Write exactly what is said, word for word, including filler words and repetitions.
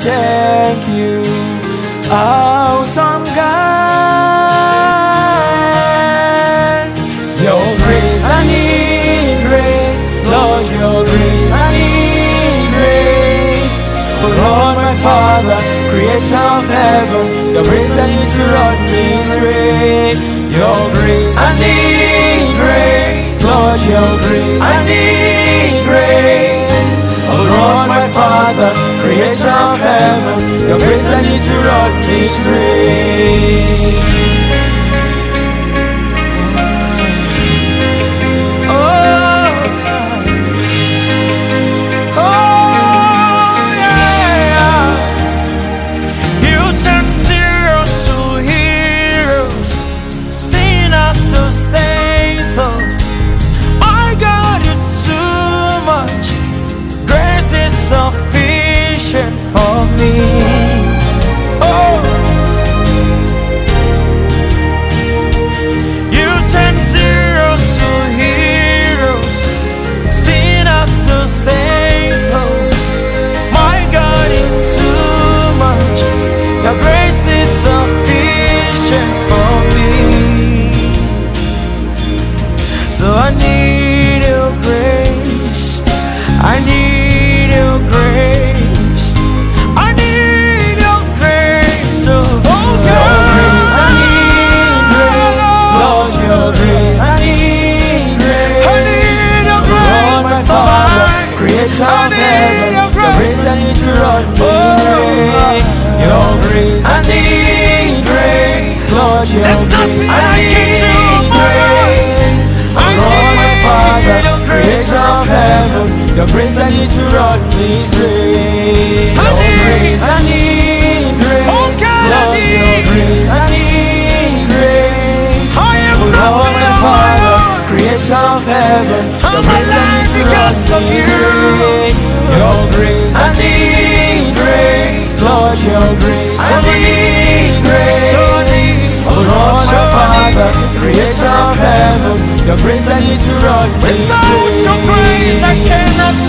thank you. Awesome God, your grace, I need grace. Lord, your grace, I need grace. Oh Lord, my Father, creator of heaven, your grace I need to run this race. Your grace, I need grace. Lord, your grace, I need grace. Oh Lord, my Father, creator of heaven, your grace I need to run this race. Sufficient for me. Oh, you turn zeros to heroes, sinners to saints. Oh, my God, it's too much. Your grace is sufficient for me. So I need your grace. I need your grace. I need your grace. Oh, oh your grace, I need grace. Lord, your grace, I need grace. I need your grace. Lord, my Father, creator of heaven, your grace I need to run this race. Your grace, I need grace. Lord, your grace, I need grace. Lord, my Father, creator of heaven, your grace I need to run this race. Your grace I need grace. Lord, your grace I need grace. Lord, my Father, creator of heaven, your grace I need to run this race. Your grace I need grace. Lord, your grace I need grace. Oh Lord, my Father, creator of heaven, your grace I need to run this race. Without your praise I cannot